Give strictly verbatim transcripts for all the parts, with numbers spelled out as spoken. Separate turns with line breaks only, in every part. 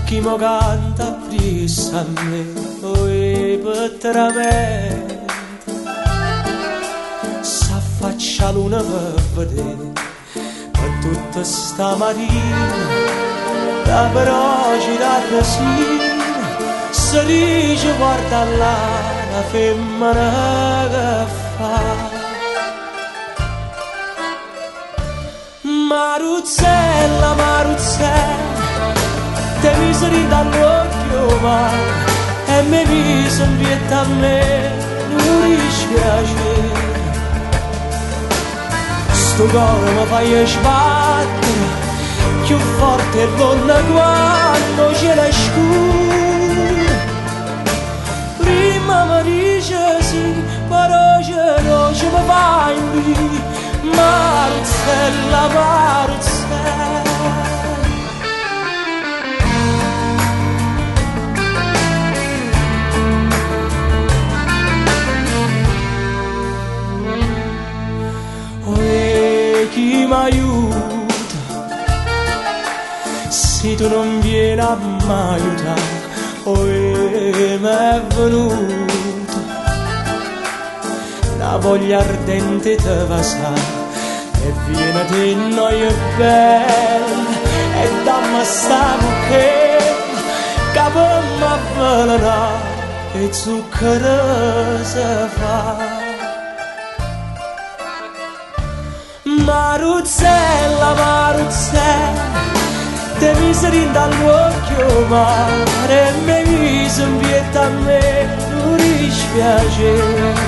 chi mo canta prissa a me, oi per me. S'affaccia luna per vedere, per tutta sta mattina, da però girare sì, se dice guarda là, la femmina che fa. Maruzzella, Maruzzella, te miseri dall'occhio ma e mi viso in vietta a me, non dispiace. Sto cuore mi fai sbattere, più forte donna quando ce l'hai scura. Prima mi dice sì, però ce no, ce mi fai in via. Maruzzella, Maruzzella. Oh, chi mi aiuta se tu non vieni a m'aiutare? Oh, mi è venuta la voglia ardente te va sa e viene di noi bella e dammi sta che capemmo avvelenare e zucchero si fa. Maruzzella, Maruzzella, te miseri dall'occhio mare e mi viso in vietta a me, non dispiace.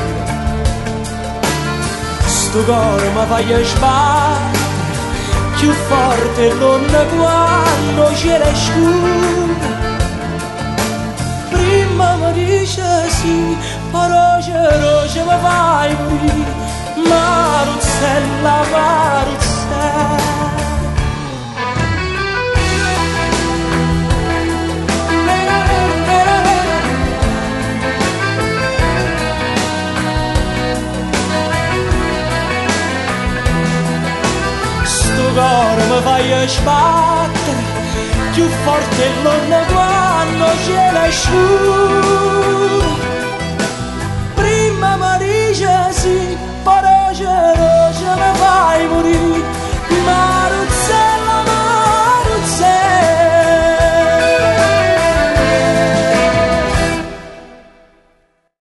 Sto cuore mi fai sbattere, più forte non quando ce l'hai scura. Prima mi dice sì, però ce no, ce mi fai qui. Maruzzella, Maruzzella. Cuore mi fai sbattere, più forte non quando ce l'hai scura. Prima mi dice sì, però ce no, ce mi fai morire. Maruzzella.